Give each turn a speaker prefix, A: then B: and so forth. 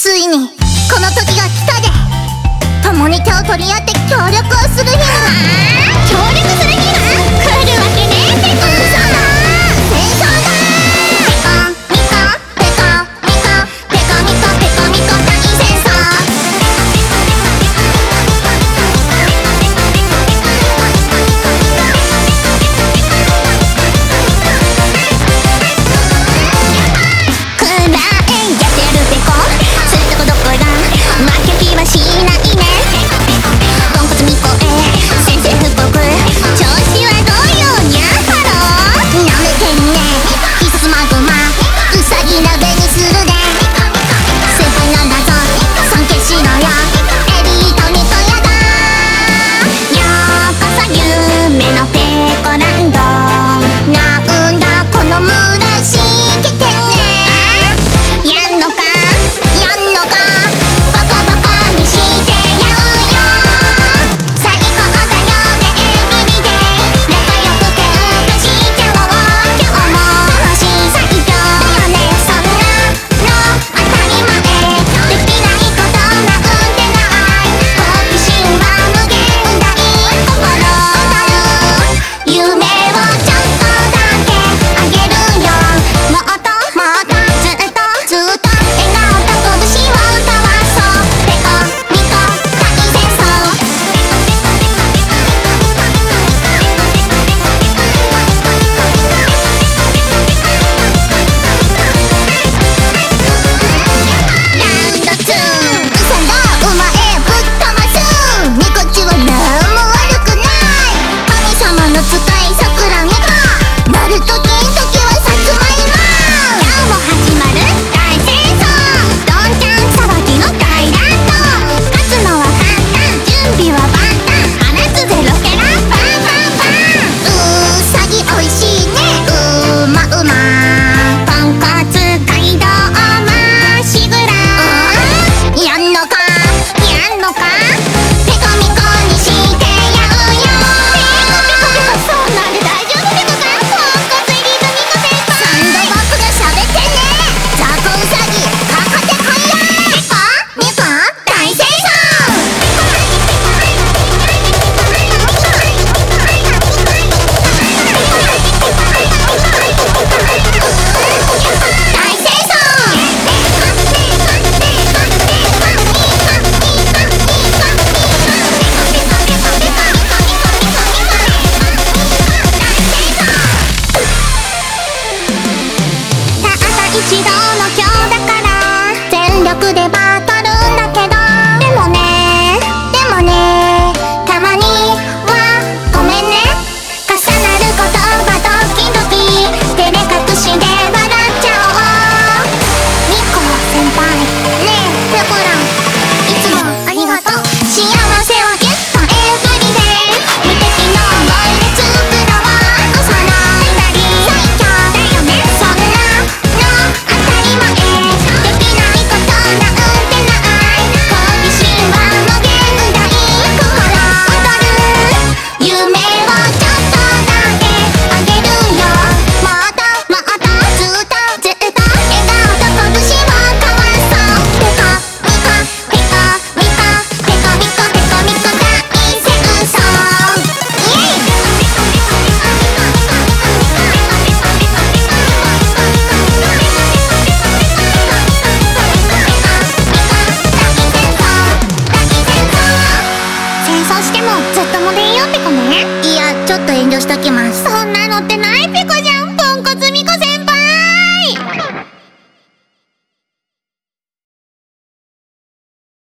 A: ついにこの時が来たで。共に手を取り合って協力をする日が。協力する日が来るわけねえってこと。嘘だ、戦争だ。ペコミコペコミコペコミコペコミコ大戦争。しないね。ポンコツみこえ宣戦布告。調子はどうよにゃハロー。なめてんね必殺マグマウサギ鍋にするで。先輩なんだぞ尊敬しろよエリートにとやだ。ようこそ夢のペコランド。なんだこの村しきてね。やんのかやんのか一度の今日だから全力でバトルんだけど。でもねたまにはごめんね。重なることがドキドキ照れ隠しで笑っちゃおう。ミコ先輩ねえペコランいつもありがとう。幸せをギュッとエブリデイ無敵の思い出作ろう。その二人最強だよね。そんな当たり前できないことなんてない。好奇心は無限大心躍る夢をちょっとだけあげるよ。もっともっとずっとずっと笑顔と拳を交わそう。ペコミコペコミコペコミコペコミコ大戦争。イエイ。戦争してもずっともでいいよペコね。いやちょっと遠慮しときます。そんなのってないペコじゃん。ポンコツミコ先輩。